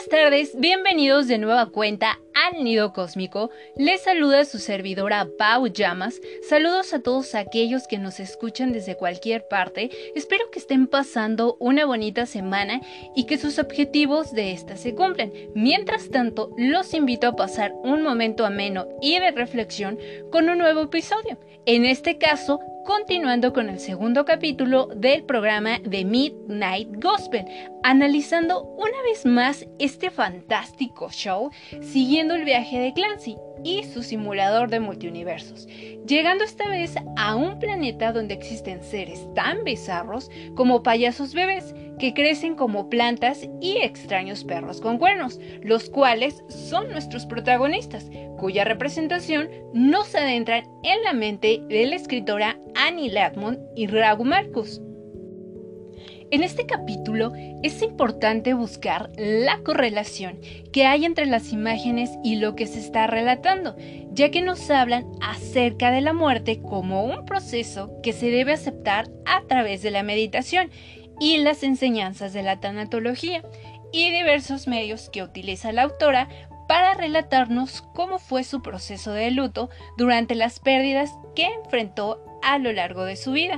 Buenas tardes, bienvenidos de nueva cuenta al Nido Cósmico. Les saluda su servidora Pau Llamas. Saludos a todos aquellos que nos escuchan desde cualquier parte. Espero que estén pasando una bonita semana y que sus objetivos de esta se cumplan. Mientras tanto, los invito a pasar un momento ameno y de reflexión con un nuevo episodio. En este caso, continuando con el segundo capítulo del programa de Midnight Gospel, analizando una vez más este fantástico show, siguiendo el viaje de Clancy y su simulador de multiuniversos, llegando esta vez a un planeta donde existen seres tan bizarros como payasos bebés que crecen como plantas y extraños perros con cuernos, los cuales son nuestros protagonistas, cuya representación nos adentran en la mente de la escritora Annie Ladmon y Raghu Markus. En este capítulo es importante buscar la correlación que hay entre las imágenes y lo que se está relatando, ya que nos hablan acerca de la muerte como un proceso que se debe aceptar a través de la meditación y las enseñanzas de la tanatología y diversos medios que utiliza la autora para relatarnos cómo fue su proceso de luto durante las pérdidas que enfrentó a lo largo de su vida.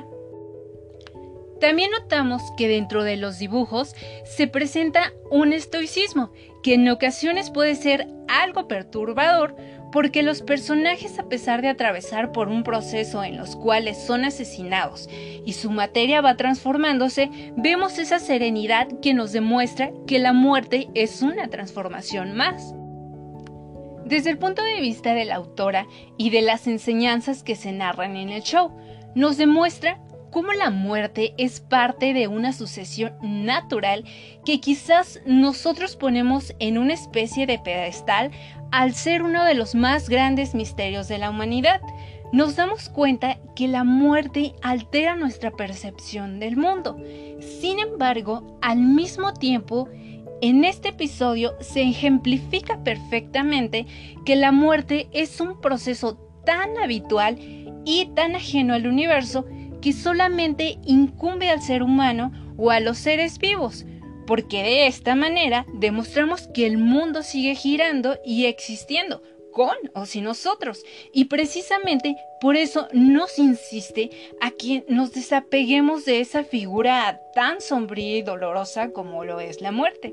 También notamos que dentro de los dibujos se presenta un estoicismo que en ocasiones puede ser algo perturbador porque los personajes, a pesar de atravesar por un proceso en los cuales son asesinados y su materia va transformándose, vemos esa serenidad que nos demuestra que la muerte es una transformación más. Desde el punto de vista de la autora y de las enseñanzas que se narran en el show, nos demuestra cómo la muerte es parte de una sucesión natural que quizás nosotros ponemos en una especie de pedestal al ser uno de los más grandes misterios de la humanidad. Nos damos cuenta que la muerte altera nuestra percepción del mundo. Sin embargo, al mismo tiempo, en este episodio se ejemplifica perfectamente que la muerte es un proceso tan habitual y tan ajeno al universo que solamente incumbe al ser humano o a los seres vivos, porque de esta manera demostramos que el mundo sigue girando y existiendo, con o sin nosotros, y precisamente por eso nos insiste a que nos desapeguemos de esa figura tan sombría y dolorosa como lo es la muerte,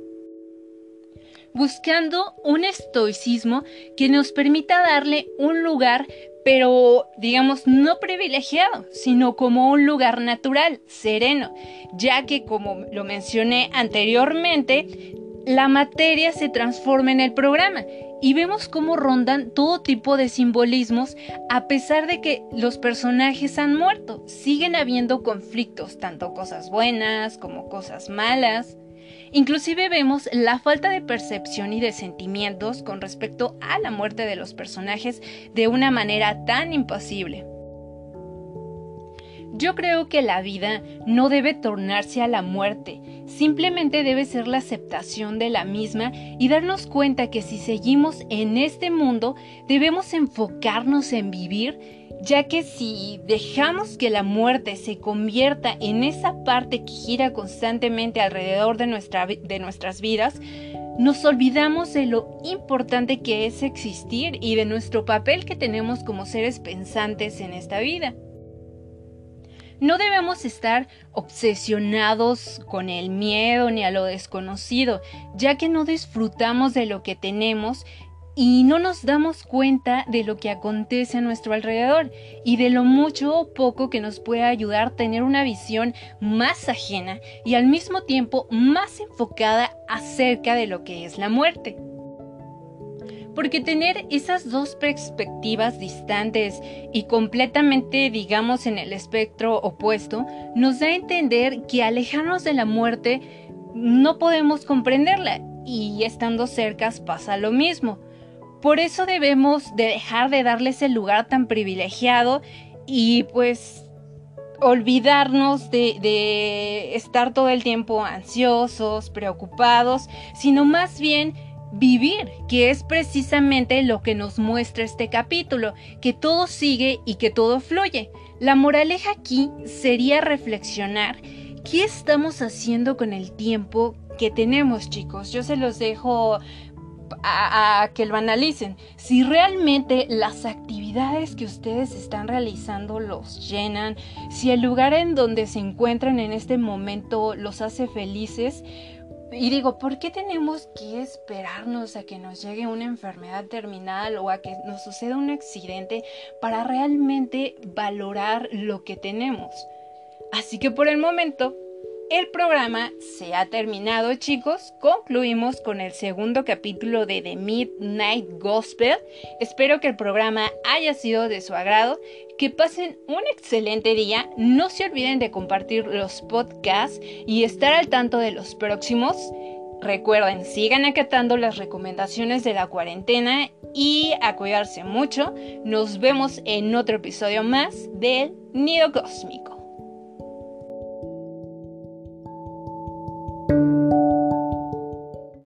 buscando un estoicismo que nos permita darle un lugar, pero digamos no privilegiado, sino como un lugar natural, sereno, ya que como lo mencioné anteriormente, la materia se transforma en el programa y vemos cómo rondan todo tipo de simbolismos a pesar de que los personajes han muerto. Siguen habiendo conflictos, tanto cosas buenas como cosas malas. Inclusive vemos la falta de percepción y de sentimientos con respecto a la muerte de los personajes de una manera tan impasible. Yo creo que la vida no debe tornarse a la muerte, simplemente debe ser la aceptación de la misma y darnos cuenta que si seguimos en este mundo debemos enfocarnos en vivir, ya que si dejamos que la muerte se convierta en esa parte que gira constantemente alrededor de nuestras vidas, nos olvidamos de lo importante que es existir y de nuestro papel que tenemos como seres pensantes en esta vida. No debemos estar obsesionados con el miedo ni a lo desconocido, ya que no disfrutamos de lo que tenemos y no nos damos cuenta de lo que acontece a nuestro alrededor y de lo mucho o poco que nos puede ayudar a tener una visión más ajena y al mismo tiempo más enfocada acerca de lo que es la muerte. Porque tener esas dos perspectivas distantes y completamente, digamos, en el espectro opuesto, nos da a entender que alejarnos de la muerte no podemos comprenderla y estando cercas pasa lo mismo. Por eso debemos de dejar de darles el lugar tan privilegiado y pues olvidarnos de estar todo el tiempo ansiosos, preocupados, sino más bien vivir, que es precisamente lo que nos muestra este capítulo, que todo sigue y que todo fluye. La moraleja aquí sería reflexionar qué estamos haciendo con el tiempo que tenemos, chicos. Yo se los dejo a que lo analicen. Si realmente las actividades que ustedes están realizando los llenan, si el lugar en donde se encuentran en este momento los hace felices. Y digo, ¿por qué tenemos que esperarnos a que nos llegue una enfermedad terminal o a que nos suceda un accidente para realmente valorar lo que tenemos? Así que por el momento, el programa se ha terminado, chicos. Concluimos con el segundo capítulo de The Midnight Gospel. Espero que el programa haya sido de su agrado. Que pasen un excelente día. No se olviden de compartir los podcasts y estar al tanto de los próximos. Recuerden, sigan acatando las recomendaciones de la cuarentena y a cuidarse mucho. Nos vemos en otro episodio más del Nido Cósmico.